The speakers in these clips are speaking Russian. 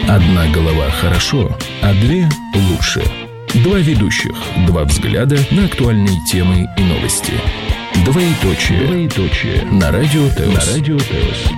Одна голова хорошо, а две лучше. Два ведущих, два взгляда на актуальные темы и новости. Двоеточие. На Радио ТЭОС.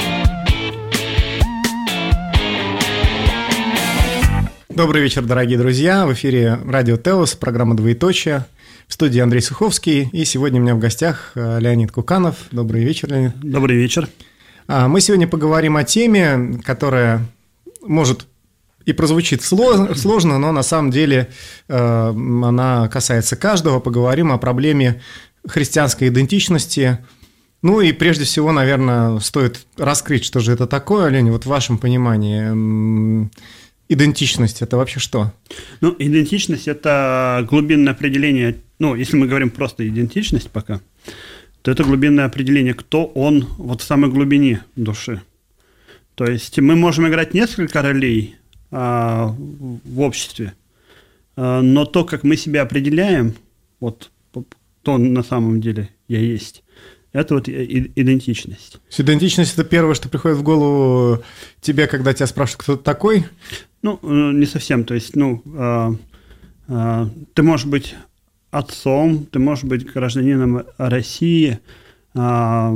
Добрый вечер, дорогие друзья. В эфире Радио ТЭОС, программа «Двоеточие». В студии Андрей Суховский. И сегодня у меня в гостях Леонид Куканов. Добрый вечер, Леонид. Добрый вечер. Мы сегодня поговорим о теме, которая может и прозвучит сложно, но на самом деле она касается каждого. Поговорим о проблеме христианской идентичности. Ну и прежде всего, наверное, стоит раскрыть, что же это такое, Леонид, вот в вашем понимании. Идентичность – это вообще что? Ну, идентичность – это глубинное определение, если мы говорим просто идентичность пока, то это глубинное определение, кто он вот в самой глубине души. То есть мы можем играть несколько ролей в обществе, но то, как мы себя определяем, вот кто на самом деле я есть, это вот идентичность. Идентичность – это первое, что приходит в голову тебе, когда тебя спрашивают, кто ты такой? Не совсем. То есть, ты можешь быть отцом, ты можешь быть гражданином России, но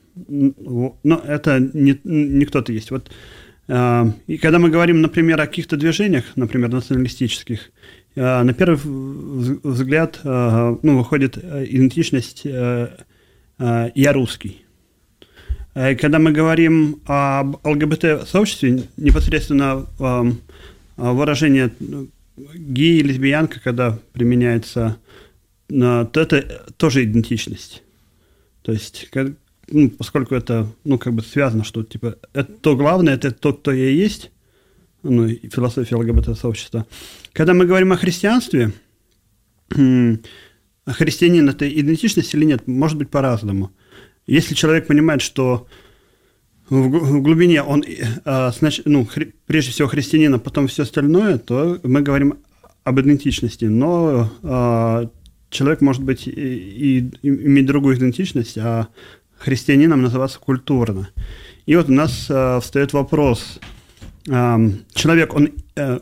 это не кто-то есть. Вот, и когда мы говорим, например, о каких-то движениях, например, националистических, на первый взгляд выходит идентичность «я русский». Когда мы говорим об ЛГБТ-сообществе, непосредственно выражение гей, лесбиянка, когда применяется, то это тоже идентичность. То есть, поскольку это, связано, что, это то главное, это то, кто я есть, и философия ЛГБТ-сообщества. Когда мы говорим о христианстве, христианин – это идентичность или нет, может быть по-разному. Если человек понимает, что в глубине он, прежде всего христианин, а потом все остальное, то мы говорим об идентичности. Но человек может быть и иметь другую идентичность, а христианином называться культурно. И вот у нас встает вопрос. Человек, он,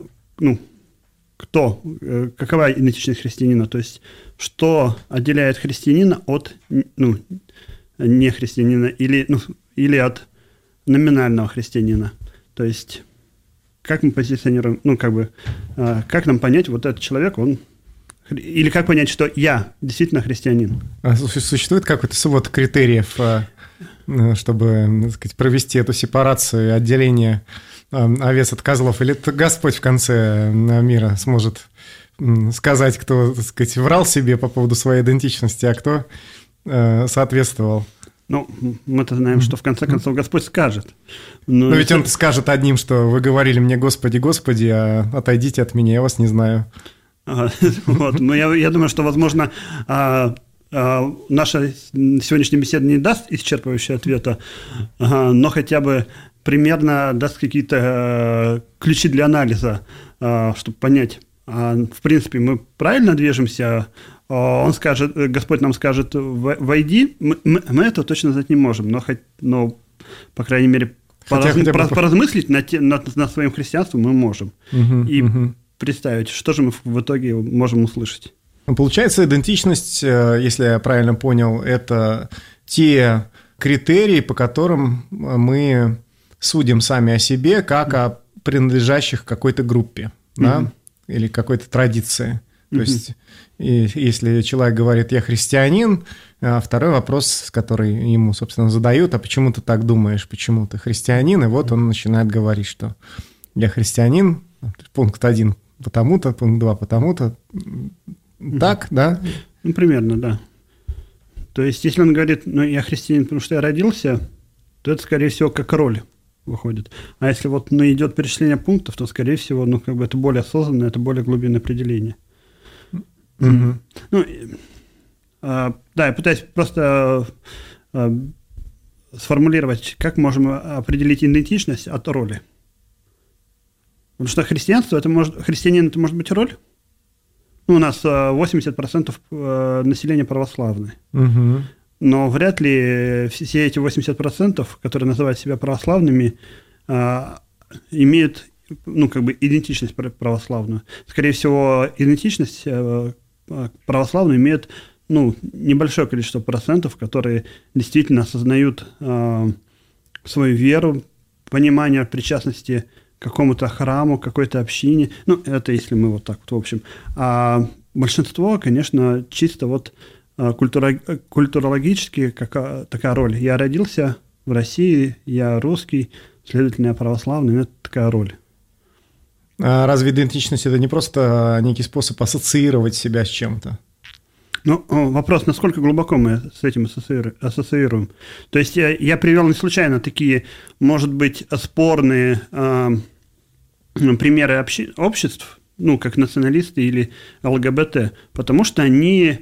кто? Какова идентичность христианина? То есть, что отделяет христианина от не христианина или от номинального христианина. То есть, как мы позиционируем, как нам понять, вот этот человек, или как понять, что я действительно христианин? Существует какой-то свод критериев, чтобы, так сказать, провести эту сепарацию, отделение овец от козлов? Или это Господь в конце мира сможет сказать, кто, так сказать, врал себе по поводу своей идентичности, а кто соответствовал? Мы-то знаем, что в конце концов Господь скажет. Но ведь Он скажет одним, что вы говорили мне «Господи, Господи», а отойдите от меня, я вас не знаю. Но я думаю, что, возможно, наша сегодняшняя беседа не даст исчерпывающего ответа, но хотя бы примерно даст какие-то ключи для анализа, чтобы понять, в принципе, мы правильно движемся. Он скажет, Господь нам скажет, войди, мы этого точно знать не можем, но по крайней мере, поразмыслить над своим христианством мы можем. Представить, что же мы в итоге можем услышать. Получается, идентичность, если я правильно понял, это те критерии, по которым мы судим сами о себе, как о принадлежащих какой-то группе, да? Или какой-то традиции. То есть, если человек говорит «я христианин», второй вопрос, который ему, собственно, задают: а почему ты так думаешь, почему ты христианин? И вот он начинает говорить, что я христианин, пункт 1 потому-то, пункт 2 потому-то. Так, да? Примерно, да. То есть, если он говорит, я христианин, потому что я родился, то это, скорее всего, как роль выходит. А если идет перечисление пунктов, то, скорее всего, это более осознанное, это более глубинное определение. Я пытаюсь просто сформулировать, как можем определить идентичность от роли. Потому что христианин это может быть роль. У нас 80% населения православное. Но вряд ли все эти 80%, которые называют себя православными, имеют идентичность православную. Скорее всего, идентичность православную имеет небольшое количество процентов, которые действительно осознают свою веру, понимание причастности к какому-то храму, какой-то общине. Это если мы вот так вот в общем. А большинство, конечно, чисто вот культурологически такая роль. Я родился в России, я русский, следовательно, я православный, это такая роль. А разве идентичность – это не просто некий способ ассоциировать себя с чем-то? Вопрос, насколько глубоко мы с этим ассоциируем. То есть я привел не случайно такие, может быть, спорные примеры обществ, как националисты или ЛГБТ, потому что они,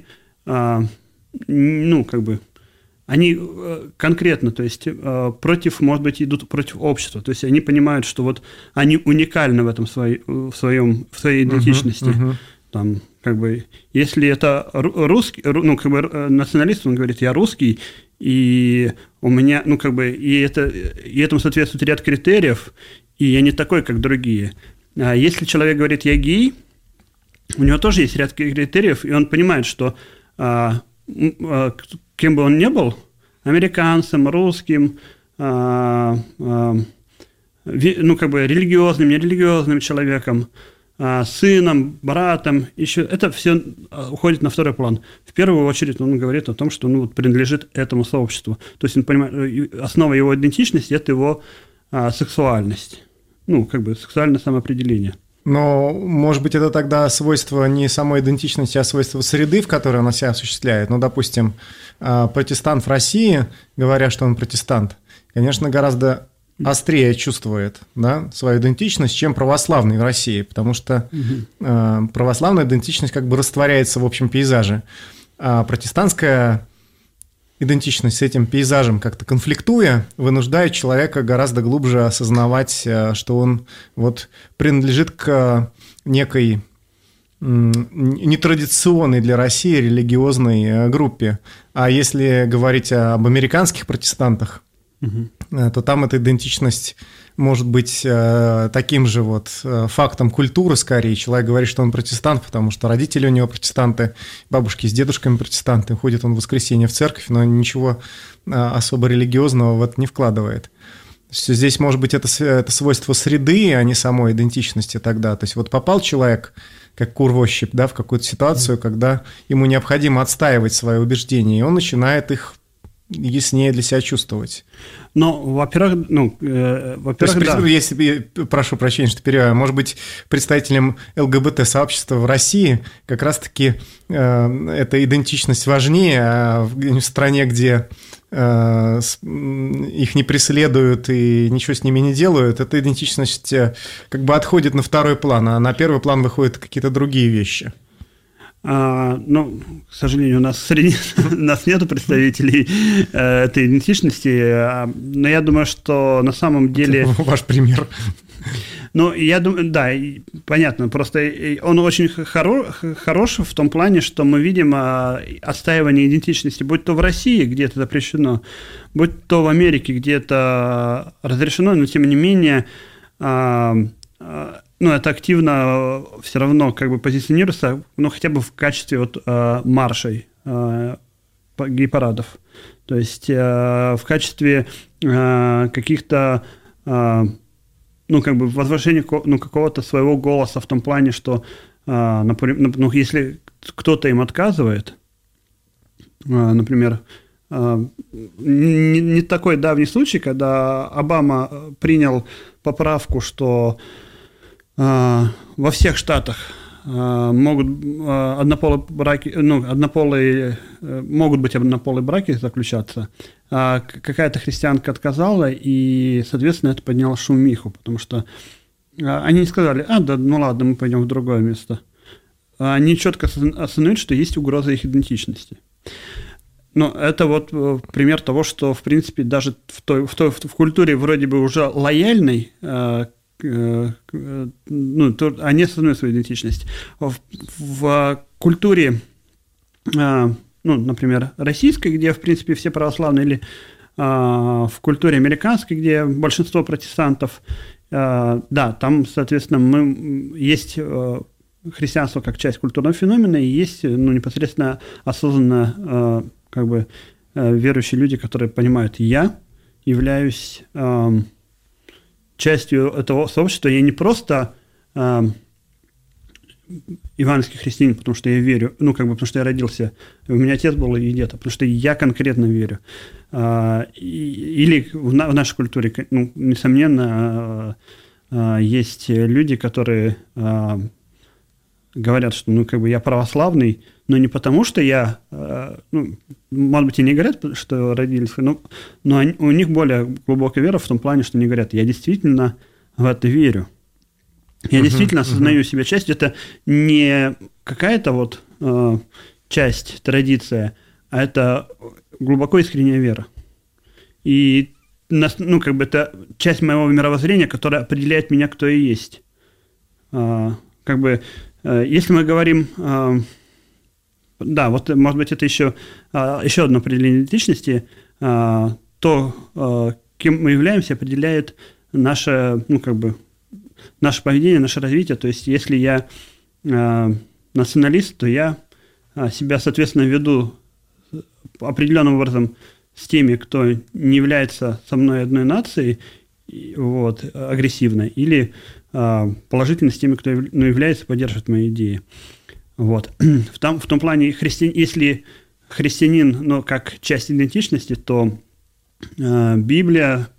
они конкретно, то есть может быть, идут против общества. То есть они понимают, что вот они уникальны в этом в своей идентичности. Там, если это русский, националист, он говорит, я русский, и у меня, и этому соответствует ряд критериев, и я не такой, как другие. А если человек говорит, я гей, у него тоже есть ряд критериев, и он понимает, что кем бы он ни был, американцем, русским, религиозным, нерелигиозным человеком, сыном, братом, еще это все уходит на второй план. В первую очередь он говорит о том, что он принадлежит этому сообществу. То есть он понимает, основа его идентичности – это его сексуальность, сексуальное самоопределение. Но, может быть, это тогда свойство не самой идентичности, а свойство среды, в которой она себя осуществляет. Допустим, протестант в России, говоря, что он протестант, конечно, гораздо острее чувствует, свою идентичность, чем православный в России, потому что православная идентичность растворяется в общем пейзаже, а протестантская идентичность с этим пейзажем как-то конфликтуя, вынуждает человека гораздо глубже осознавать, что он принадлежит к некой нетрадиционной для России религиозной группе. А если говорить об американских протестантах, то там эта идентичность может быть таким же фактом культуры скорее. Человек говорит, что он протестант, потому что родители у него протестанты, бабушки с дедушками протестанты, ходит он в воскресенье в церковь, но ничего особо религиозного в это не вкладывает. То есть здесь, может быть, это свойство среды, а не самой идентичности тогда. То есть попал человек, как кур-возчик, в какую-то ситуацию, когда ему необходимо отстаивать свои убеждения, и он начинает их яснее для себя чувствовать. Во-первых, да. Если, прошу прощения, что перебиваю, может быть, представителям ЛГБТ-сообщества в России как раз-таки эта идентичность важнее, а в стране, где их не преследуют и ничего с ними не делают, эта идентичность отходит на второй план, а на первый план выходят какие-то другие вещи. К сожалению, у нас среди нас нету представителей этой идентичности, но я думаю, что на самом деле... Ваш пример. Я думаю, да, понятно, просто он очень хорош в том плане, что мы видим отстаивание идентичности, будь то в России, где это запрещено, будь то в Америке, где это разрешено, но тем не менее... это активно все равно позиционируется, хотя бы в качестве маршей, гей-парадов. То есть в качестве каких-то, возвращения какого-то своего голоса в том плане, что, например, если кто-то им отказывает, например, не такой давний случай, когда Обама принял поправку, что во всех штатах могут могут быть однополые браки заключаться. А какая-то христианка отказала, и, соответственно, это подняло шумиху, потому что они не сказали, ладно, мы пойдем в другое место. Они четко осознают, что есть угроза их идентичности. Это пример того, что, в принципе, даже в культуре вроде бы уже лояльной, они осознают свою идентичность. В культуре, например, российской, где, в принципе, все православные, или в культуре американской, где большинство протестантов, да, там, соответственно, есть христианство как часть культурного феномена, и есть непосредственно осознанно верующие люди, которые понимают, я являюсь частью этого сообщества, я не просто евангельский христианин, потому что я верю, потому что я родился, у меня отец был и дед, потому что я конкретно верю. Или в нашей культуре, несомненно, есть люди, которые говорят, что я православный, но не потому, что я, может быть, и не говорят, что родились, но у них более глубокая вера в том плане, что они говорят, я действительно в это верю. Я действительно осознаю себя частью. Это не какая-то часть, традиция, а это глубоко искренняя вера. И это часть моего мировоззрения, которая определяет меня, кто я есть. Если мы говорим... Да, может быть, это еще одно определение идентичности. То, кем мы являемся, определяет наше поведение, наше развитие. То есть, если я националист, то я себя, соответственно, веду определенным образом с теми, кто не является со мной одной нацией, агрессивно, или положительно с теми, кто является, поддерживает мои идеи. В том плане, если христианин, как часть идентичности, то Библия,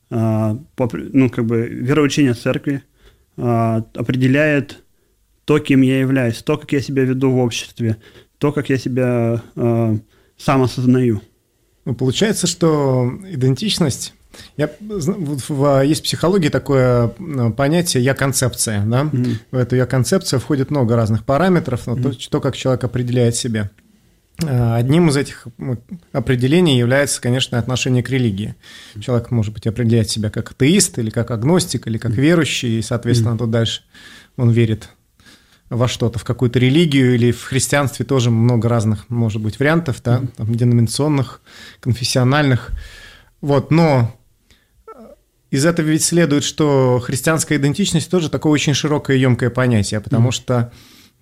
вероучение церкви определяет то, кем я являюсь, то, как я себя веду в обществе, то, как я себя сам осознаю. Получается, что идентичность... Есть в психологии такое понятие «я-концепция». Да? В эту «я-концепцию» входит много разных параметров, но то, как человек определяет себя. Одним из этих определений является, конечно, отношение к религии. Человек может быть определять себя как атеист, или как агностик, или как верующий, и, соответственно, тут дальше он верит во что-то, в какую-то религию, или в христианстве тоже много разных, может быть, вариантов, да? Деноминационных, конфессиональных. Но из этого ведь следует, что христианская идентичность тоже такое очень широкое и емкое понятие, потому что,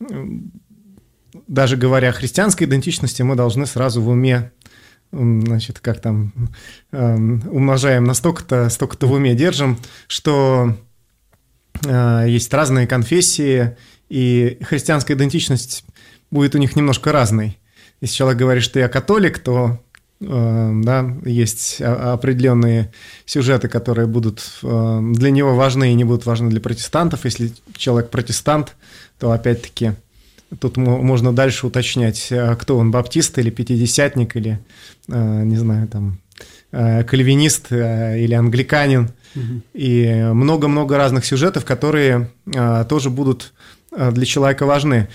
даже говоря о христианской идентичности, мы должны сразу в уме, умножаем на столько-то в уме держим, что есть разные конфессии, и христианская идентичность будет у них немножко разной. Если человек говорит, что я католик, то есть определенные сюжеты, которые будут для него важны и не будут важны для протестантов. Если человек протестант, то опять-таки тут можно дальше уточнять, кто он, баптист или пятидесятник, или, кальвинист или англиканин. И много-много разных сюжетов, которые тоже будут для человека важны.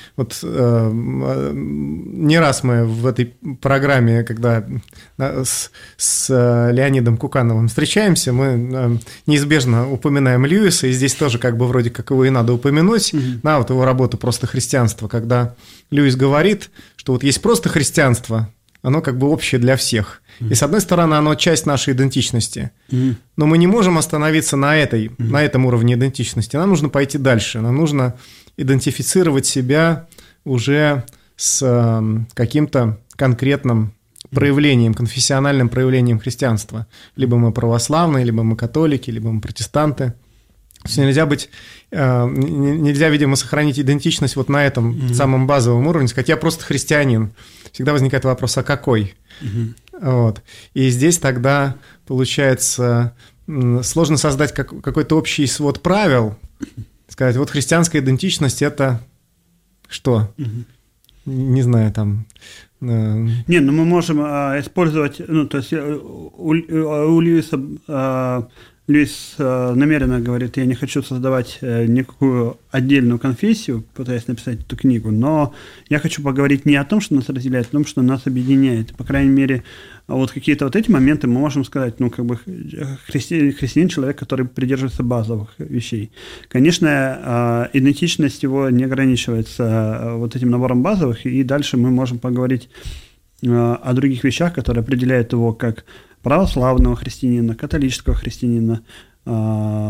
Не раз мы в этой программе, когда с Леонидом Кукановым встречаемся, мы неизбежно упоминаем Льюиса, и здесь тоже вроде как его и надо упомянуть, его работу «Просто христианство», когда Льюис говорит, что есть просто христианство, оно общее для всех. И, с одной стороны, оно часть нашей идентичности. Но мы не можем остановиться на этом уровне идентичности. Нам нужно пойти дальше. Нам нужно идентифицировать себя уже с каким-то конкретным проявлением, конфессиональным проявлением христианства. Либо мы православные, либо мы католики, либо мы протестанты. Нельзя, видимо, сохранить идентичность на этом самом базовом уровне, сказать, я просто христианин. Всегда возникает вопрос, а какой? И здесь тогда, получается, сложно создать какой-то общий свод правил, сказать, христианская идентичность – это что? Не знаю, Не, мы можем использовать, то есть у Льюиса... Льюис намеренно говорит, я не хочу создавать никакую отдельную конфессию, пытаясь написать эту книгу, но я хочу поговорить не о том, что нас разделяет, а о том, что нас объединяет. По крайней мере, какие-то эти моменты мы можем сказать, христианин – человек, который придерживается базовых вещей. Конечно, идентичность его не ограничивается этим набором базовых, и дальше мы можем поговорить о других вещах, которые определяют его как православного христианина, католического христианина,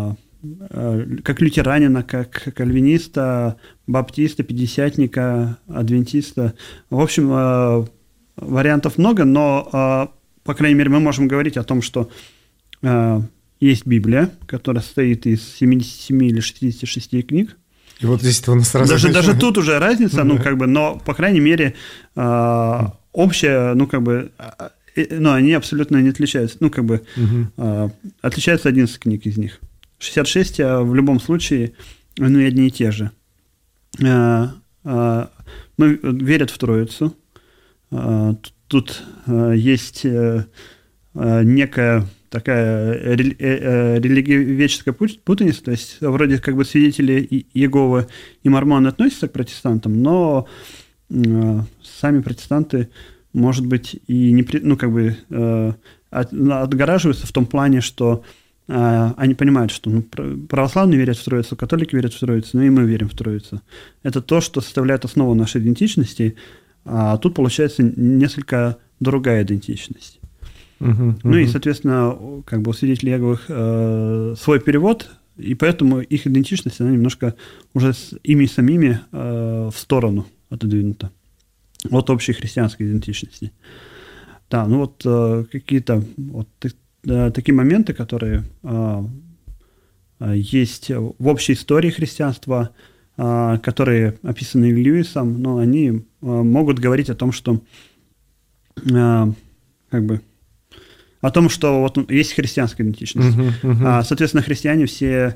как лютеранина, как кальвиниста, баптиста, пятидесятника, адвентиста. В общем, вариантов много, но, по крайней мере, мы можем говорить о том, что есть Библия, которая состоит из 77 или 66 книг. И вот здесь у нас сразу... Даже тут уже разница, но, по крайней мере, общая, они абсолютно не отличаются. Отличаются 11 книг из них. 66 в любом случае, одни и те же. Верят в Троицу. Тут есть некая такая религиоведческая путаница, то есть вроде как бы свидетели Иеговы и мормоны относятся к протестантам, но сами протестанты, может быть, и не, отгораживаются в том плане, что они понимают, что православные верят в Троицу, католики верят в Троицу, но и мы верим в Троицу. Это то, что составляет основу нашей идентичности, а тут получается несколько другая идентичность. И, соответственно, как бы у свидетелей Иеговых свой перевод, и поэтому их идентичность, она немножко уже ими самими в сторону отодвинута от общей христианской идентичности. Да, какие-то такие моменты, которые есть в общей истории христианства, которые описаны Льюисом, но они могут говорить о том, что о том, что вот есть христианская идентичность. Соответственно, христиане все,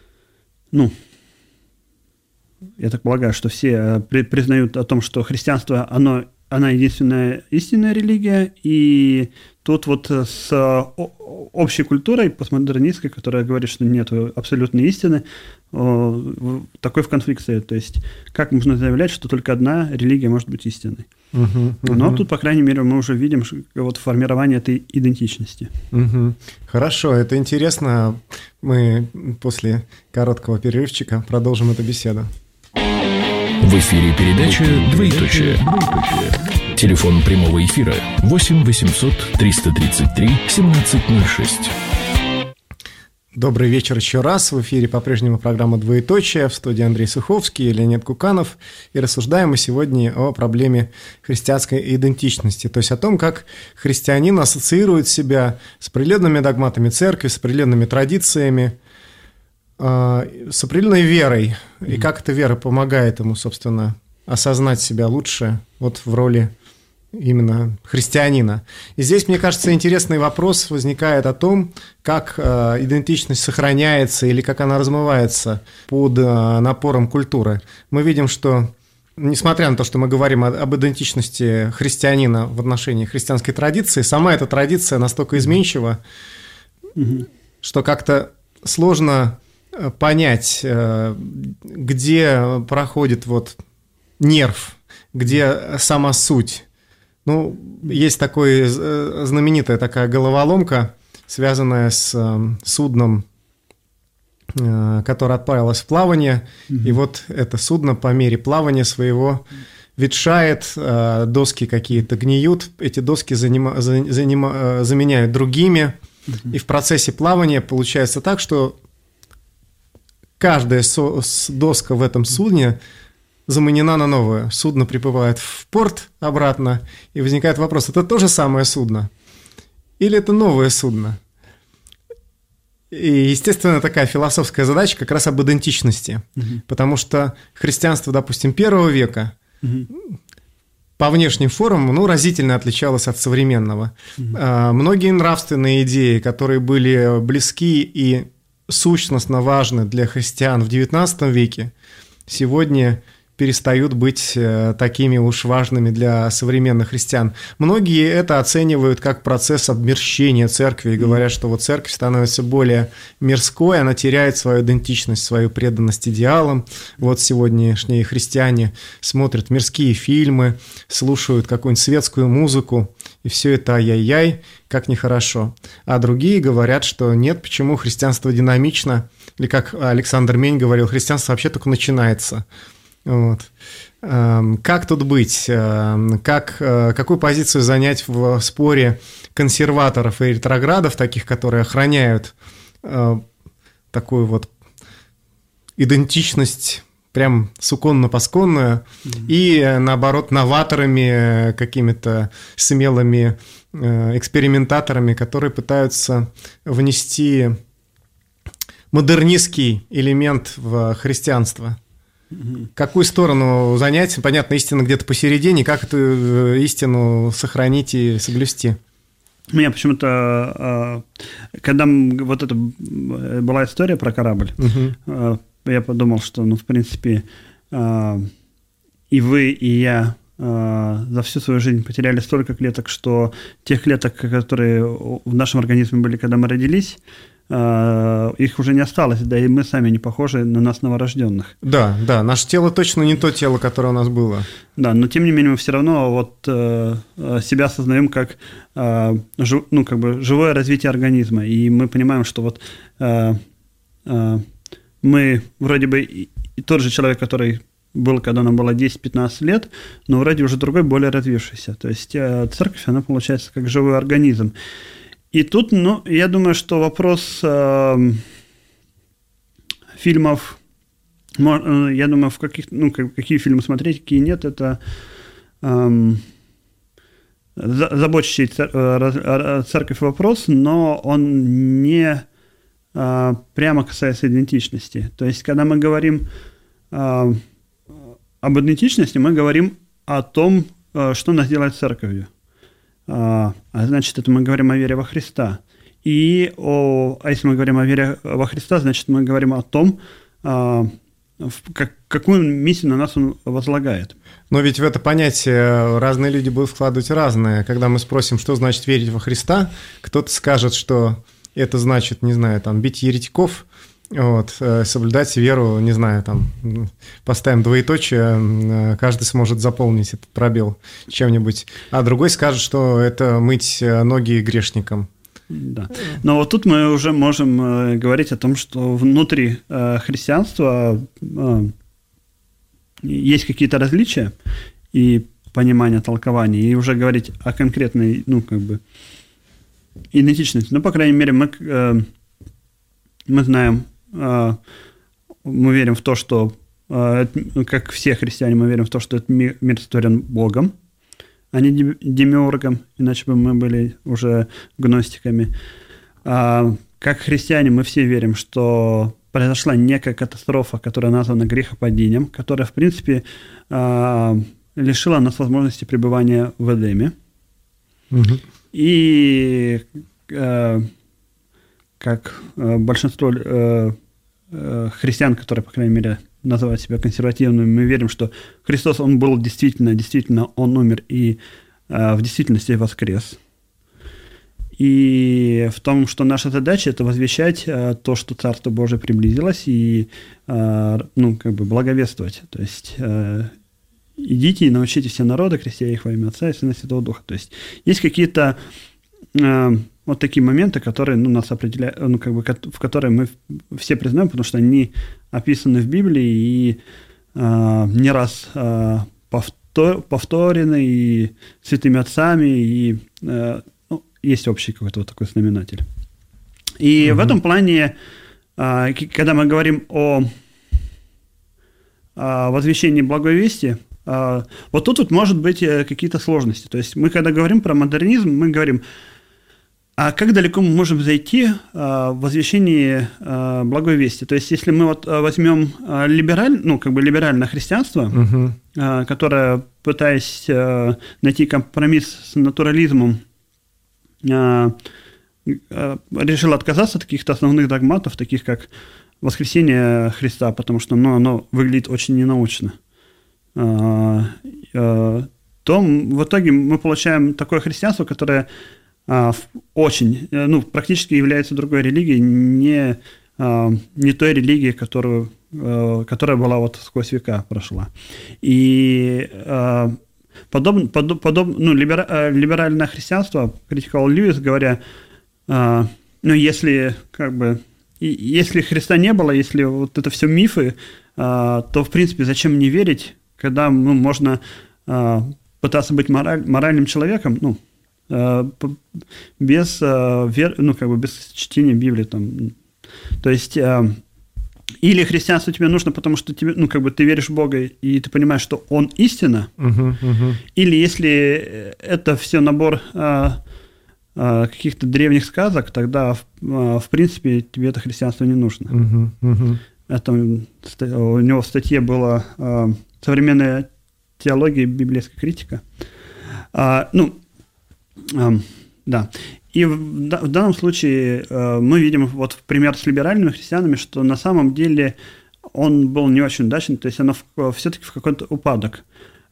я так полагаю, что все признают о том, что христианство, она единственная истинная религия, и тут вот с общей культурой постмодернистской, которая говорит, что нет абсолютной истины, такой в конфликт стоит. То есть, как можно заявлять, что только одна религия может быть истинной? Но тут, по крайней мере, мы уже видим вот формирование этой идентичности. Хорошо, это интересно. Мы после короткого перерывчика продолжим эту беседу. В эфире передача «Двоеточие». Телефон прямого эфира 8 800 333 1706. Добрый вечер еще раз. В эфире по-прежнему программа «Двоеточие». В студии Андрей Суховский и Леонид Куканов. И рассуждаем мы сегодня о проблеме христианской идентичности. То есть о том, как христианин ассоциирует себя с определенными догматами церкви, с определенными традициями, с определенной верой. И как эта вера помогает ему, собственно, осознать себя лучше вот в роли именно христианина. И здесь, мне кажется, интересный вопрос возникает о том, как идентичность сохраняется или как она размывается под напором культуры. Мы видим, что, несмотря на то, что мы говорим об идентичности христианина в отношении христианской традиции, сама эта традиция настолько изменчива, что как-то сложно понять, где проходит вот нерв, где сама суть. Есть знаменитая такая головоломка, связанная с судном, которое отправилось в плавание, и вот это судно по мере плавания своего ветшает, доски какие-то гниют, эти доски заменяют другими, и в процессе плавания получается так, что каждая доска в этом судне заменена на новое. Судно приплывает в порт обратно, и возникает вопрос, это то же самое судно? Или это новое судно? И, естественно, такая философская задача как раз об идентичности. Потому что христианство, допустим, первого века по внешним формам разительно отличалось от современного. Многие нравственные идеи, которые были близки и сущностно важны для христиан в XIX веке, сегодня перестают быть такими уж важными для современных христиан. Многие это оценивают как процесс обмерщения церкви и говорят, что вот церковь становится более мирской, она теряет свою идентичность, свою преданность идеалам. Вот сегодняшние христиане смотрят мирские фильмы, слушают какую-нибудь светскую музыку, и все это ай-яй-яй, как нехорошо. А другие говорят, что нет, почему христианство динамично, или как Александр Мень говорил, христианство вообще только начинается. Вот. Как тут быть? Какую позицию занять в споре консерваторов и ретроградов, таких, которые охраняют такую вот идентичность прям суконно-посконную, и, наоборот, новаторами, какими-то смелыми экспериментаторами, которые пытаются внести модернистский элемент в христианство. Какую сторону занять? Понятно, истина где-то посередине. Как эту истину сохранить и соблюсти? Меня почему-то, когда вот это была история про корабль, я подумал, что, в принципе, и вы, и я за всю свою жизнь потеряли столько клеток, что тех клеток, которые в нашем организме были, когда мы родились, их уже не осталось, да и мы сами не похожи на нас, новорожденных. Да, наше тело точно не то тело, которое у нас было. Да, но тем не менее мы все равно вот себя осознаем как, живое развитие организма, и мы понимаем, что вот мы вроде бы и тот же человек, который был, когда нам было 10-15 лет, но вроде уже другой, более развившийся. То есть церковь, она получается как живой организм. И тут, я думаю, что вопрос фильмов, я думаю, какие фильмы смотреть, какие нет, это заботящий церковь вопрос, но он не прямо касается идентичности. То есть, когда мы говорим об идентичности, мы говорим о том, что нас делает церковью. Значит, это мы говорим о вере во Христа. А если мы говорим о вере во Христа, значит, мы говорим о том, какую миссию на нас Он возлагает. Но ведь в это понятие разные люди будут вкладывать разное. Когда мы спросим, что значит верить во Христа, кто-то скажет, что это значит, не знаю, бить еретиков, соблюдать веру, не знаю, поставим двоеточие, каждый сможет заполнить этот пробел чем-нибудь. А другой скажет, что это мыть ноги грешникам. Да. Но вот тут мы уже можем говорить о том, что внутри христианства есть какие-то различия и понимание толкования, и уже говорить о конкретной, идентичности. По крайней мере, мы знаем, мы верим в то, что, как все христиане, мы верим в то, что этот мир сотворен Богом, а не демиургом, иначе бы мы были уже гностиками. Как христиане мы все верим, что произошла некая катастрофа, которая названа грехопадением, которая, в принципе, лишила нас возможности пребывания в Эдеме. И как большинство христиан, которые, по крайней мере, называют себя консервативными, мы верим, что Христос, Он был действительно, Он умер и в действительности воскрес. И в том, что наша задача – это возвещать то, что Царство Божие приблизилось, и благовествовать. То есть идите и научите все народы, крестя их во имя Отца и Сына и Святого Духа. То есть есть какие-то вот такие моменты, которые нас определяют, в которые мы все признаем, потому что они описаны в Библии и не раз повторены и святыми отцами, и есть общий какой-то вот такой знаменатель. И в этом плане, когда мы говорим о возвещении благой вести, вот тут может быть какие-то сложности. То есть мы, когда говорим про модернизм, мы говорим, а как далеко мы можем зайти в возвещении благой вести? То есть если мы возьмем либеральное христианство, которое, пытаясь найти компромисс с натурализмом, решило отказаться от каких-то основных догматов, таких как воскресение Христа, потому что оно выглядит очень ненаучно, то в итоге мы получаем такое христианство, которое практически является другой религией, не той религией, которая была сквозь века прошла. И либеральное христианство критиковал Льюис, говоря, если Христа не было, если вот это все мифы, то, в принципе, зачем мне верить, когда можно пытаться быть моральным человеком, без чтения Библии. То есть или христианство тебе нужно, потому что тебе, ну, как бы ты веришь в Бога, и ты понимаешь, что Он истина, или если это все набор каких-то древних сказок, тогда, в принципе, тебе это христианство не нужно. Это, у него в статье была «Современная теология и библейская критика». Да. И в данном случае мы видим вот пример с либеральными христианами, что на самом деле он был не очень удачный, то есть оно все-таки в какой-то упадок.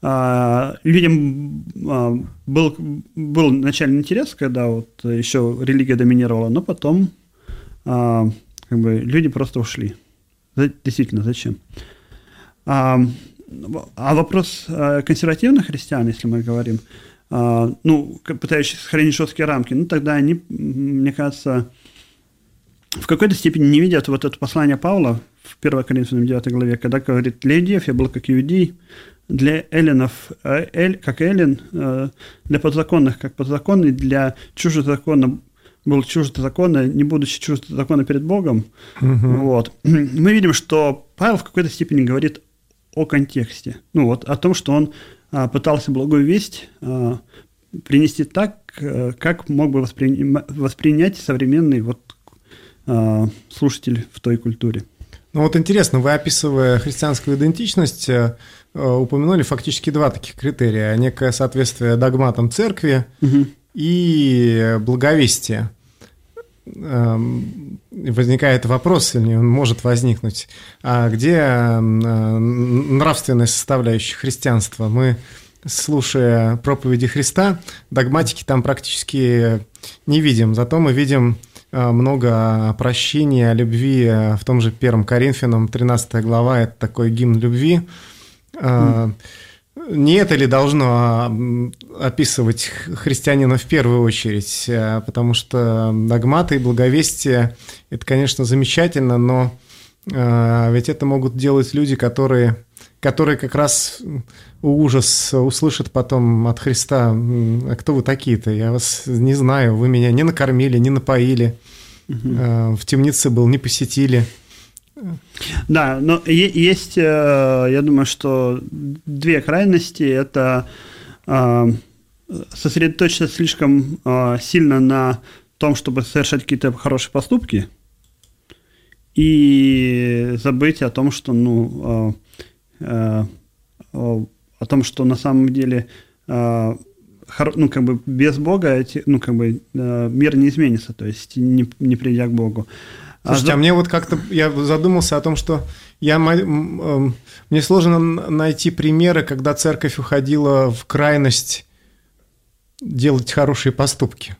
Людям был начальный интерес, когда вот еще религия доминировала, но потом как бы люди просто ушли. Действительно, зачем? А вопрос консервативных христиан, если мы говорим, пытающихся сохранить жесткие рамки, тогда они, мне кажется, в какой-то степени не видят вот это послание Павла в 1 Коринфянам 9 главе, когда говорит: «Для иудеев я был как иудей, для эллинов как эллин, для подзаконных как подзаконный, для чужезаконных был чужезаконно, не будучи чужезаконно перед Богом». Вот. Мы видим, что Павел в какой-то степени говорит о контексте, о том, что он пытался благую весть принести так, как мог бы воспринять современный слушатель в той культуре. Интересно, вы, описывая христианскую идентичность, упомянули фактически два таких критерия: некое соответствие догматам церкви и благовестие. Возникает вопрос, или он может возникнуть: а где нравственная составляющая христианства? Мы, слушая проповеди Христа, догматики там практически не видим, зато мы видим много прощения, любви. В том же 1 Коринфянам 13 глава – это такой гимн любви. Не это ли должно описывать христианина в первую очередь? Потому что догматы и благовестие – это, конечно, замечательно, но ведь это могут делать люди, которые как раз ужас услышат потом от Христа: «А кто вы такие-то? Я вас не знаю, вы меня не накормили, не напоили, в темнице был, не посетили». Да, но есть, я думаю, что две крайности. Это сосредоточиться слишком сильно на том, чтобы совершать какие-то хорошие поступки, и забыть о том, что, на самом деле, без Бога, мир не изменится, то есть не придя к Богу. Слушайте, мне я задумался о том, что мне сложно найти примеры, когда церковь уходила в крайность делать хорошие поступки.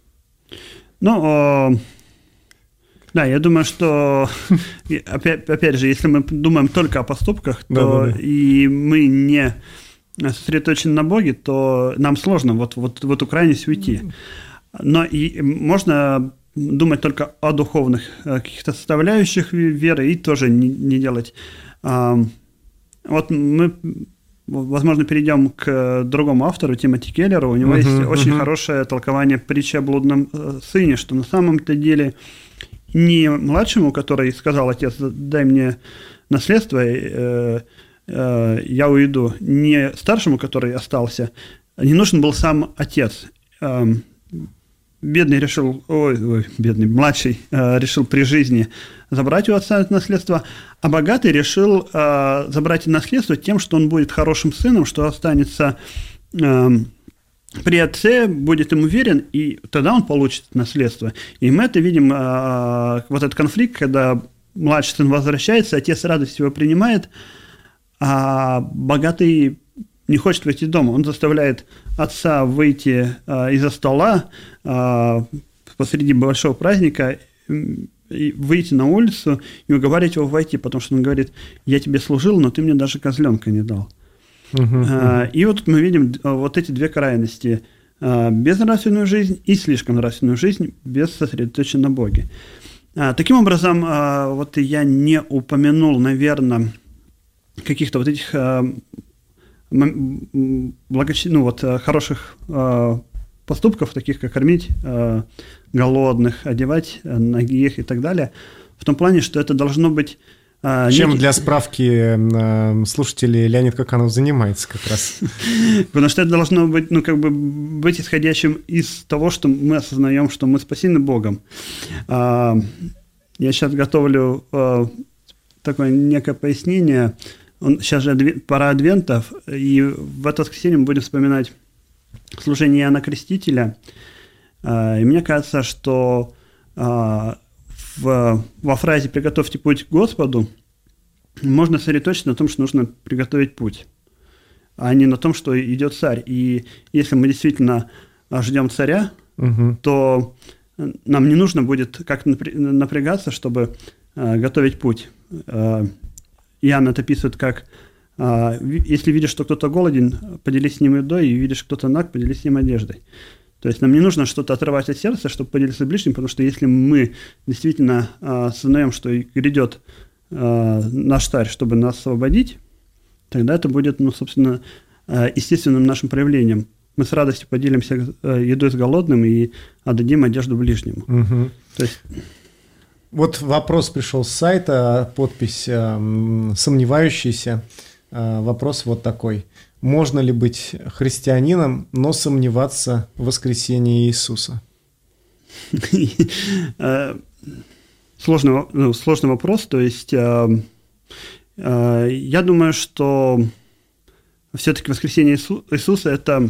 Да, я думаю, что, опять же, если мы думаем только о поступках, то и мы не сосредоточены на Боге, то нам сложно в эту крайность уйти. Но и можно думать только о духовных каких-то составляющих веры и тоже не делать. Мы, возможно, перейдем к другому автору, Тимоти Келлеру. У него есть очень хорошее толкование притчи о блудном сыне, что на самом-то деле не младшему, который сказал: «Отец, дай мне наследство, я уйду», не старшему, который остался, не нужен был сам отец. Бедный младший решил при жизни забрать у отца это наследство, а богатый решил забрать наследство тем, что он будет хорошим сыном, что останется при отце, будет ему верен, и тогда он получит наследство. И мы это видим, вот этот конфликт, когда младший сын возвращается, отец с радостью его принимает, а богатый не хочет войти в дом. Он заставляет отца выйти из-за стола посреди большого праздника, и выйти на улицу и уговаривать его войти, потому что он говорит: «Я тебе служил, но ты мне даже козленка не дал». И вот мы видим вот эти две крайности: безнравственную жизнь и слишком нравственную жизнь без сосредоточения на Боге. Таким образом, вот я не упомянул, наверное, каких-то вот этих хороших поступков, таких как кормить голодных, одевать нагих и так далее, в том плане, что это должно быть Чем для справки слушателей Леонид Каканов занимается как раз? Потому что это должно быть, быть исходящим из того, что мы осознаем, что мы спасены Богом. Я сейчас готовлю такое некое пояснение. Сейчас же пора адвентов, и в это воскресенье мы будем вспоминать служение Иоанна Крестителя. И мне кажется, что во фразе «приготовьте путь к Господу» можно сосредоточиться на том, что нужно приготовить путь, а не на том, что идет царь. И если мы действительно ждем царя, то нам не нужно будет как-то напрягаться, чтобы готовить путь. Иоанн это описывает как: если видишь, что кто-то голоден, поделись с ним едой, и видишь, кто-то наг, поделись с ним одеждой. То есть нам не нужно что-то отрывать от сердца, чтобы поделиться с ближним, потому что если мы действительно осознаем, что грядет наш царь, чтобы нас освободить, тогда это будет, собственно, естественным нашим проявлением. Мы с радостью поделимся едой с голодным и отдадим одежду ближнему. То есть... Вот вопрос пришел с сайта, подпись «Сомневающийся». Вопрос вот такой. Можно ли быть христианином, но сомневаться в воскресении Иисуса? Сложный вопрос. То есть, я думаю, что все-таки воскресение Иисуса – это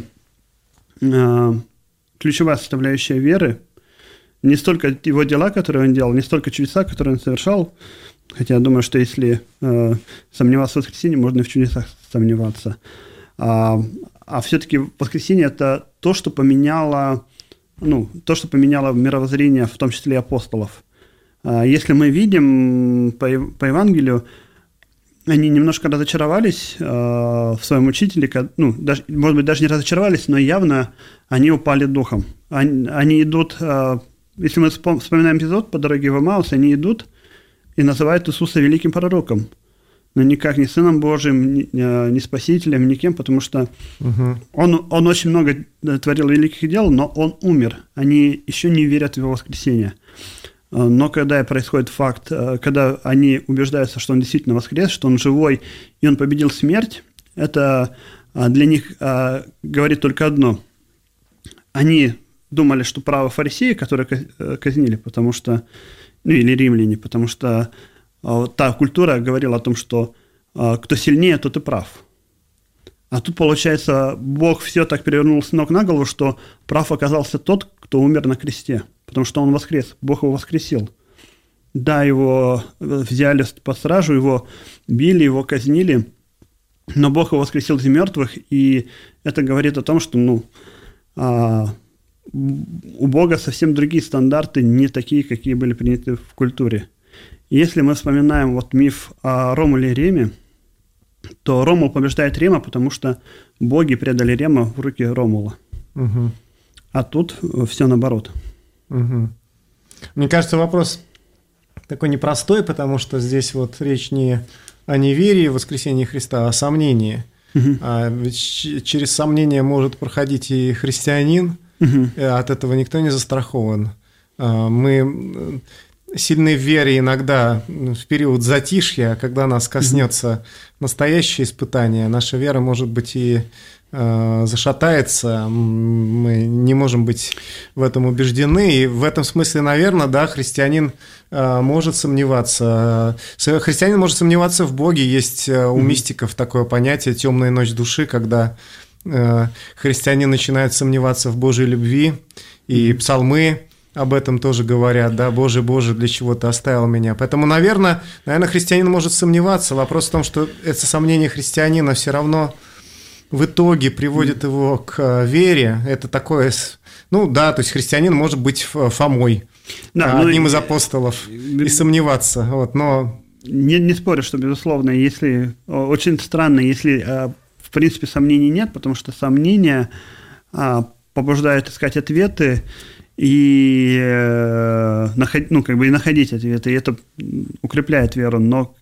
ключевая составляющая веры. Не столько его дела, которые он делал, не столько чудеса, которые он совершал. Хотя я думаю, что если сомневаться в воскресении, можно и в чудесах сомневаться. А все-таки воскресение – это то, что поменяло мировоззрение, в том числе и апостолов. Если мы видим по Евангелию, они немножко разочаровались в своем учителе, даже, может быть, даже не разочаровались, но явно они упали духом. Они идут, если мы вспоминаем эпизод по дороге в Эмаус, они идут и называют Иисуса великим пророком, но никак не Сыном Божиим, не Спасителем, никем, потому что он очень много творил великих дел, но он умер. Они еще не верят в его воскресение. Но когда происходит факт, когда они убеждаются, что он действительно воскрес, что он живой и он победил смерть, это для них говорит только одно. Они думали, что правы фарисеи, которые казнили, потому что, или римляне, потому что та культура говорила о том, что кто сильнее, тот и прав. А тут, получается, Бог все так перевернул с ног на голову, что прав оказался тот, кто умер на кресте, потому что он воскрес, Бог его воскресил. Да, его взяли под стражу, его били, его казнили, но Бог его воскресил из мертвых, и это говорит о том, что у Бога совсем другие стандарты, не такие, какие были приняты в культуре. И если мы вспоминаем миф о Ромуле и Реме, то Ромул побеждает Рема, потому что боги предали Рема в руки Ромула. А тут все наоборот. Мне кажется, вопрос такой непростой, потому что здесь речь не о неверии в воскресение Христа, а о сомнении. Ведь через сомнение может проходить и христианин, от этого никто не застрахован. Мы сильны в вере иногда в период затишья, когда нас коснется настоящее испытание, наша вера, может быть, и зашатается, мы не можем быть в этом убеждены, и в этом смысле, наверное, да, христианин может сомневаться. Христианин может сомневаться в Боге. Есть у мистиков такое понятие «темная ночь души», когда христианин начинает сомневаться в Божьей любви, и псалмы об этом тоже говорят, да, «Боже, Боже, для чего ты оставил меня?». Поэтому, наверное, христианин может сомневаться. Вопрос в том, что это сомнение христианина все равно в итоге приводит его к вере. Это такое, то есть христианин может быть Фомой, одним из апостолов, и сомневаться, но... Не спорю, что, безусловно, если очень странно, если, в принципе, сомнений нет, потому что сомнения побуждают искать ответы, и находить ответы, и это укрепляет веру. Но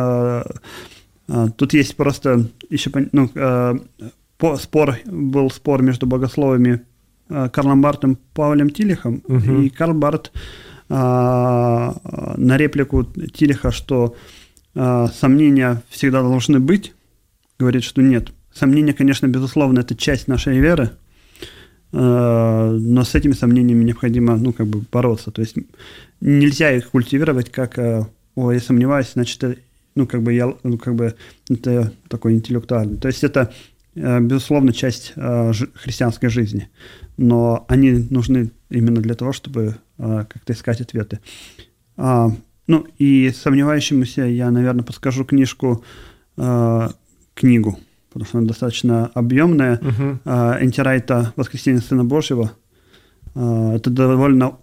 тут есть просто еще был спор между богословами Карлом Бартом и Павлем Тилихом, и Карл Барт на реплику Тилиха, что сомнения всегда должны быть, говорит, что нет. Сомнения, конечно, безусловно, это часть нашей веры, но с этими сомнениями необходимо, бороться. То есть нельзя их культивировать как я сомневаюсь, значит, это такой интеллектуальный. То есть это, безусловно, часть христианской жизни, но они нужны именно для того, чтобы как-то искать ответы. И сомневающемуся я, наверное, подскажу книгу, потому что она достаточно объемная, Энтирайта «Воскресение Сына Божьего». Это довольно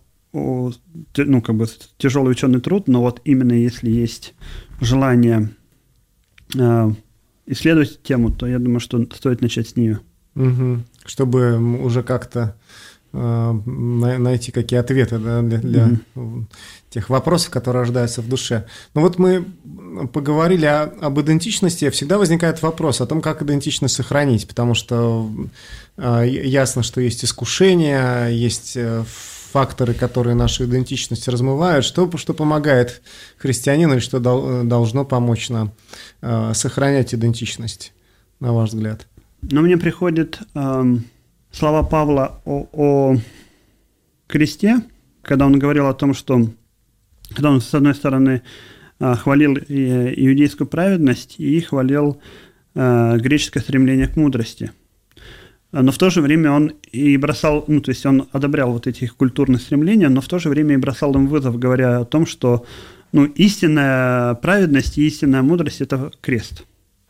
тяжелый ученый труд, но вот именно если есть желание исследовать тему, то я думаю, что стоит начать с нее. Чтобы уже как-то найти какие ответы, да, для тех вопросов, которые рождаются в душе. Но вот мы поговорили об идентичности, всегда возникает вопрос о том, как идентичность сохранить, потому что ясно, что есть искушения, есть факторы, которые нашу идентичность размывают. Что помогает христианину и что должно помочь нам сохранять идентичность, на ваш взгляд? Мне приходят слова Павла о кресте, когда он говорил о том, что когда он, с одной стороны, хвалил иудейскую праведность и хвалил греческое стремление к мудрости. Но в то же время он и бросал, то есть он одобрял вот эти их культурные стремления, но в то же время и бросал им вызов, говоря о том, что истинная праведность и истинная мудрость – это крест.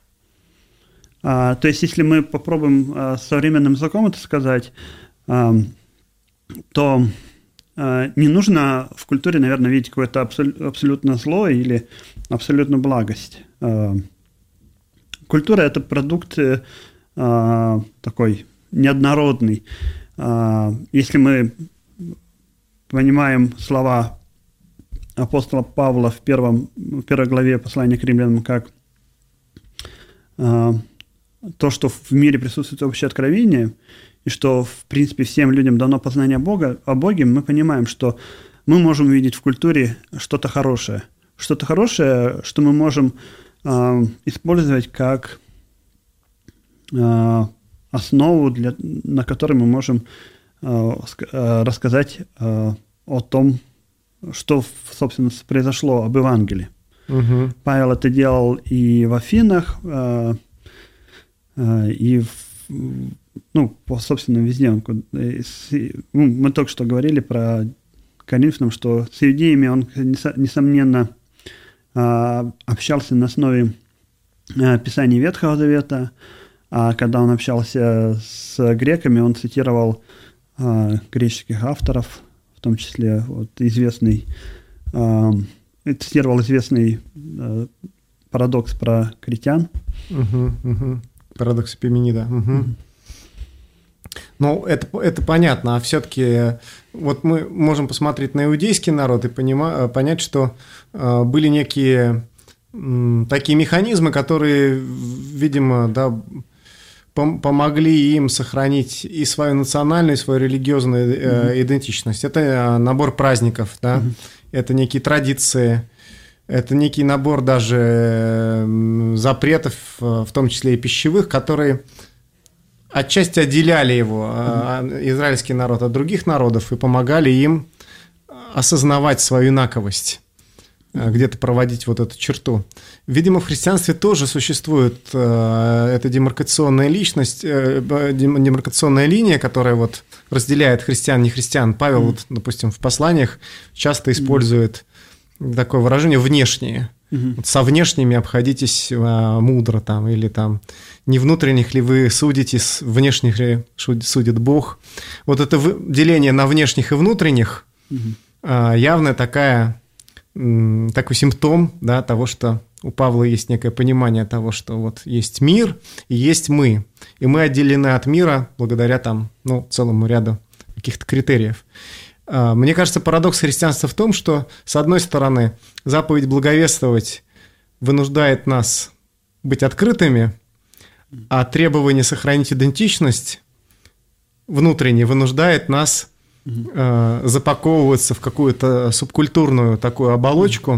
То есть, если мы попробуем современным языком это сказать, то не нужно в культуре, наверное, видеть какое-то абсолютно зло или абсолютную благость. Культура – это продукт такой неоднородный. Если мы понимаем слова апостола Павла в первой главе послания к римлянам как то, что в мире присутствует общее откровение, и что, в принципе, всем людям дано познание о Боге, мы понимаем, что мы можем увидеть в культуре что-то хорошее, что мы можем использовать как основу, на которой мы можем рассказать о том, что, собственно, произошло об Евангелии. Павел это делал и в Афинах, и собственно, везде. Мы только что говорили про Коринфянам, что с иудеями он, несомненно, общался на основе Писаний Ветхого Завета, а когда он общался с греками, он цитировал греческих авторов, в том числе цитировал известный парадокс про критян. Парадокс Эпименида. Это понятно, а все-таки вот мы можем посмотреть на иудейский народ и понять, что были некие такие механизмы, которые, видимо, помогли им сохранить и свою национальную, и свою религиозную идентичность. Это набор праздников, да? Это некие традиции, это некий набор даже запретов, в том числе и пищевых, которые отчасти отделяли его, израильский народ, от других народов и помогали им осознавать свою инаковость, где-то проводить вот эту черту. Видимо, в христианстве тоже существует эта демаркационная линия, которая вот разделяет христиан и нехристиан. Павел, вот, допустим, в посланиях часто использует такое выражение «внешние». Вот со внешними обходитесь мудро, или не внутренних ли вы судите, внешних ли судит Бог. Вот это деление на внешних и внутренних явно такой симптом, да, того, что у Павла есть некое понимание того, что вот есть мир и есть мы. И мы отделены от мира благодаря целому ряду каких-то критериев. Мне кажется, парадокс христианства в том, что, с одной стороны, заповедь благовествовать вынуждает нас быть открытыми, а требование сохранить идентичность внутренне вынуждает нас запаковываться в какую-то субкультурную такую оболочку,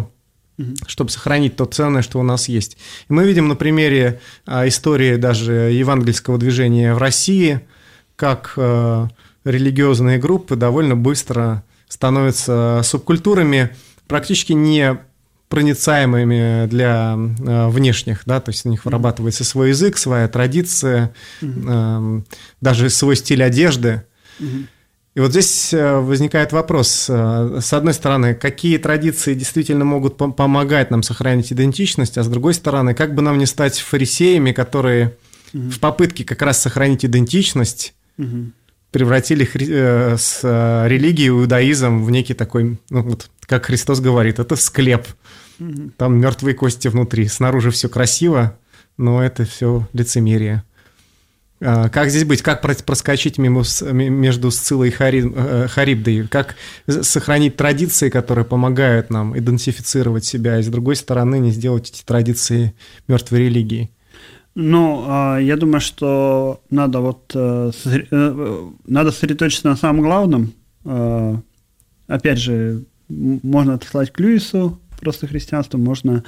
чтобы сохранить то ценное, что у нас есть. И мы видим на примере истории даже евангельского движения в России, как религиозные группы довольно быстро становятся субкультурами, практически не проницаемыми для внешних, да, то есть у них вырабатывается свой язык, своя традиция, даже свой стиль одежды. И вот здесь возникает вопрос, с одной стороны, какие традиции действительно могут помогать нам сохранить идентичность, а с другой стороны, как бы нам не стать фарисеями, которые в попытке как раз сохранить идентичность превратили религию, иудаизм в некий такой, ну, вот, как Христос говорит, это склеп, там мертвые кости внутри, снаружи все красиво, но это все лицемерие. Как здесь быть? Как проскочить между Сциллой и Харибдой? Как сохранить традиции, которые помогают нам идентифицировать себя, и с другой стороны не сделать эти традиции мертвой религией? Ну, я думаю, что надо сосредоточиться на самом главном. Опять же, можно отослать к Льюису, просто христианство, можно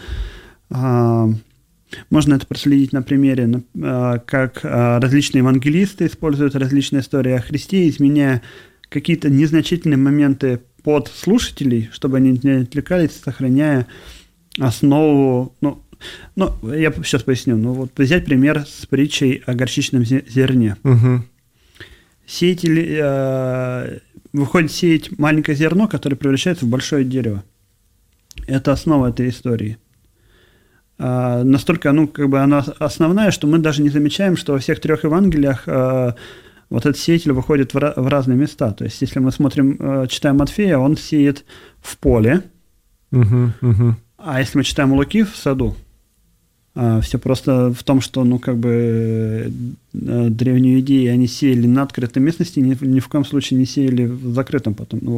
это проследить на примере, как различные евангелисты используют различные истории о Христе, изменяя какие-то незначительные моменты под слушателей, чтобы они не отвлекались, сохраняя основу. Ну, я сейчас поясню. Ну, вот взять пример с притчей о горчичном зерне. Сеятель выходит сеять маленькое зерно, которое превращается в большое дерево. Это основа этой истории. Настолько, она основная, что мы даже не замечаем, что во всех 3 Евангелиях вот этот сеятель выходит в разные места. То есть, если мы читаем Матфея, он сеет в поле, а если мы читаем Луки, в саду. Все просто в том, что, древние иудеи, они сеяли на открытой местности, ни в коем случае не сеяли в закрытом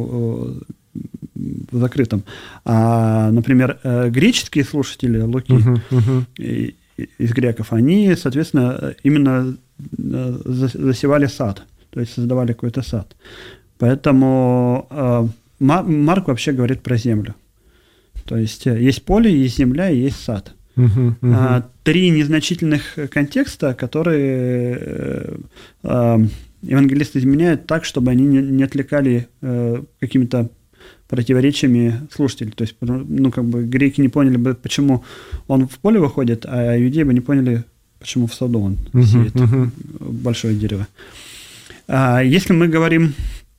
в закрытом. Например, греческие слушатели Луки из греков, они, соответственно, именно засевали сад, то есть создавали какой-то сад. Поэтому Марк вообще говорит про землю. То есть поле, есть земля и есть сад. 3 незначительных контекста, которые евангелисты изменяют так, чтобы они не отвлекали какими-то противоречиями слушателей. То есть, греки не поняли бы, почему он в поле выходит, а иудеи бы не поняли, почему в саду он сеет большое дерево. Если мы говорим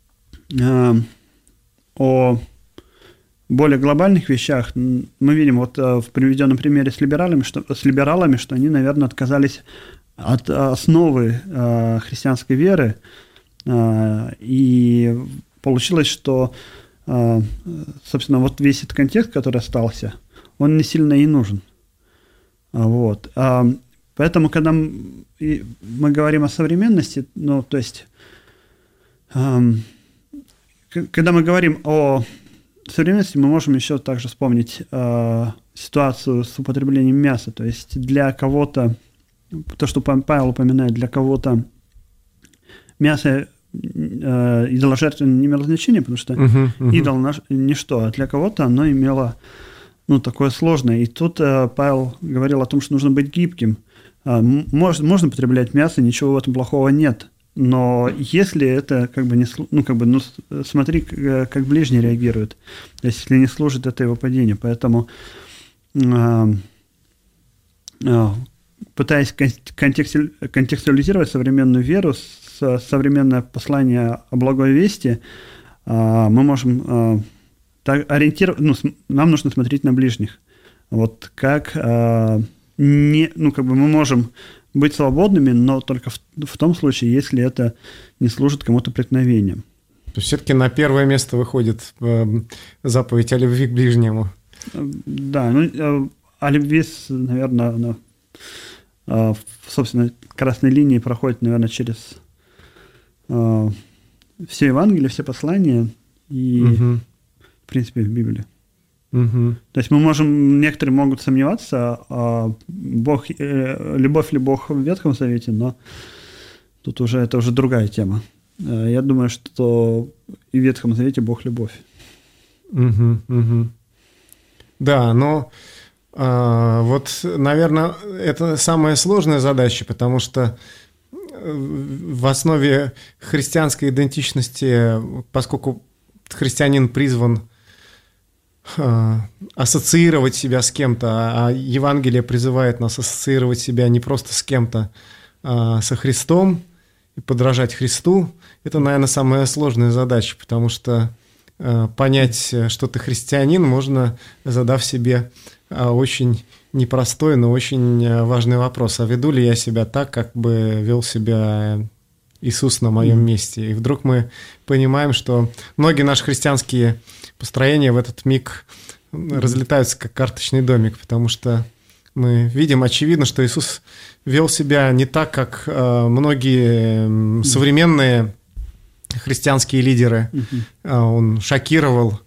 о более глобальных вещах, мы видим в приведенном примере с либералами, что они, наверное, отказались от основы христианской веры, и получилось, что, собственно, вот весь этот контекст, который остался, он не сильно и нужен. Поэтому, когда мы говорим о современности, когда мы говорим о современности, мы можем еще также вспомнить ситуацию с употреблением мяса. То есть для кого-то, то, что Павел упоминает, для кого-то мясо идоложертвенно не имело значения, потому что идол ничто, а для кого-то оно имело такое сложное. И тут Павел говорил о том, что нужно быть гибким. Можно потреблять мясо, ничего в этом плохого нет. Но если это смотри, как ближний реагирует, то есть если не служит, это его падение. Поэтому, пытаясь контекстуализировать современную веру, современное послание о благой вести, мы можем нам нужно смотреть на ближних. Вот как мы можем быть свободными, но только в том случае, если это не служит кому-то преткновением. То есть все-таки на первое место выходит заповедь о любви к ближнему. Да, о любви, наверное, собственно, красной линии проходит, наверное, через все Евангелие, все послания и, в принципе, в Библии. То есть некоторые могут сомневаться, любовь ли Бог в Ветхом Завете, но тут это уже другая тема. Я думаю, что и в Ветхом Завете Бог любовь. Да, но вот, наверное, это самая сложная задача, потому что в основе христианской идентичности, поскольку христианин призван ассоциировать себя с кем-то, а Евангелие призывает нас ассоциировать себя не просто с кем-то, а со Христом и подражать Христу, это, наверное, самая сложная задача, потому что понять, что ты христианин, можно, задав себе очень непростой, но очень важный вопрос. А веду ли я себя так, как бы вел себя Иисус на моем месте? И вдруг мы понимаем, что многие наши христианские построения в этот миг разлетаются, как карточный домик, потому что мы видим, очевидно, что Иисус вел себя не так, как многие современные христианские лидеры. Он шокировал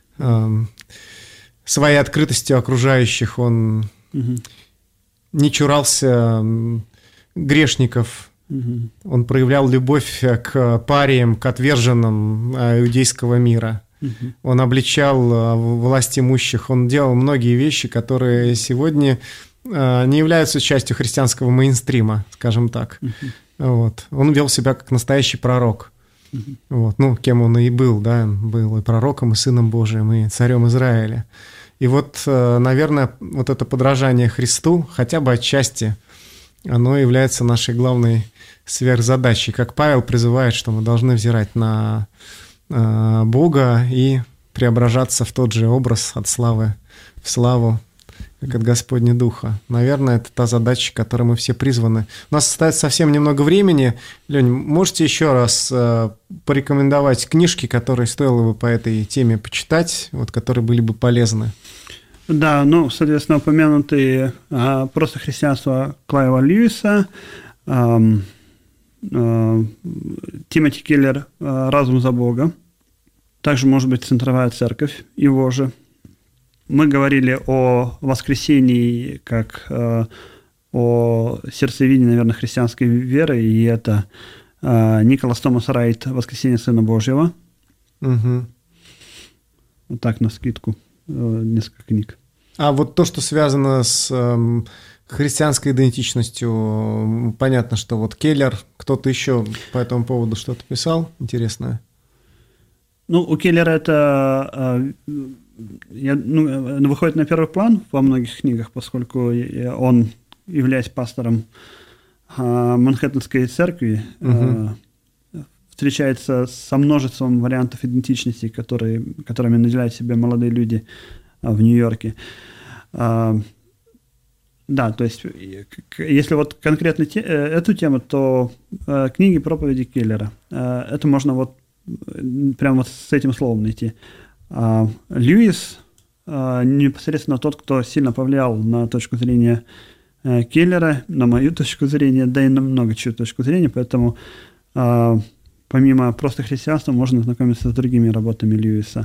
своей открытостью окружающих, он не чурался грешников, он проявлял любовь к париям, к отверженным иудейского мира. Он обличал власть имущих, он делал многие вещи, которые сегодня не являются частью христианского мейнстрима, скажем так. Вот. Он вел себя как настоящий пророк. Вот. Ну, кем он и был, да, был и пророком, и сыном Божиим, и царем Израиля. И вот, наверное, вот это подражание Христу, хотя бы отчасти, оно является нашей главной сверхзадачей. Как Павел призывает, что мы должны взирать на Бога и преображаться в тот же образ от славы в славу, как от Господня Духа. Наверное, это та задача, к которой мы все призваны. У нас остается совсем немного времени. Лень, можете еще раз порекомендовать книжки, которые стоило бы по этой теме почитать, вот, которые были бы полезны? Да, ну, соответственно, упомянутые «Просто христианство» Клайва Льюиса, Тимоти Келлер «Разум за Бога», также, может быть, «Центровая церковь» его же. Мы говорили о воскресении как о сердцевине, наверное, христианской веры, и это Николас Томас Райт «Воскресение Сына Божьего». Угу. Вот так, навскидку, несколько книг. А вот то, что связано с христианской идентичностью, понятно, что вот Келлер, кто-то еще по этому поводу что-то писал интересное? Ну, у Келлера это выходит на первый план во многих книгах, поскольку он, являясь пастором Манхэттенской церкви, встречается со множеством вариантов идентичности, которыми наделяют себя молодые люди в Нью-Йорке. Да, то есть, если вот конкретно эту тему, то книги проповеди Келлера. Это можно вот прямо вот с этим словом найти. Льюис непосредственно тот, кто сильно повлиял на точку зрения Келлера, на мою точку зрения, да и на много чью точку зрения, поэтому помимо «Просто христианства» можно знакомиться с другими работами Льюиса.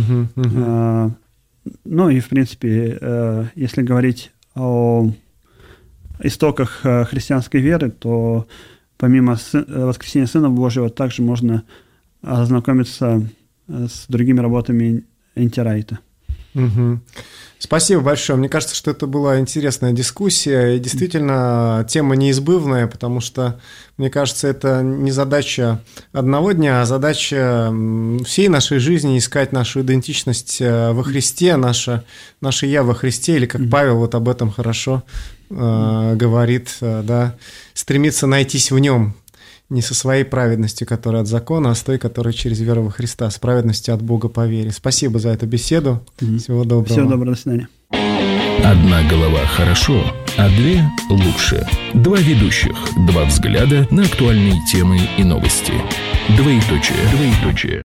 Ну и, в принципе, если говорить о истоках христианской веры, то помимо «Воскресения Сына Божьего» также можно ознакомиться с другими работами Энти Райта. Спасибо большое. Мне кажется, что это была интересная дискуссия, и действительно тема неизбывная, потому что, мне кажется, это не задача одного дня, а задача всей нашей жизни искать нашу идентичность во Христе, наше «я» во Христе, или как Павел вот об этом хорошо говорит, да, стремиться найтись в Нем. Не со своей праведностью, которая от закона, а с той, которая через веру во Христа, с праведностью от Бога по вере. Спасибо за эту беседу. Всего доброго. Всего доброго, до свидания. Одна голова хорошо, а две лучше. Два ведущих, два взгляда на актуальные темы и новости. Двоеточие.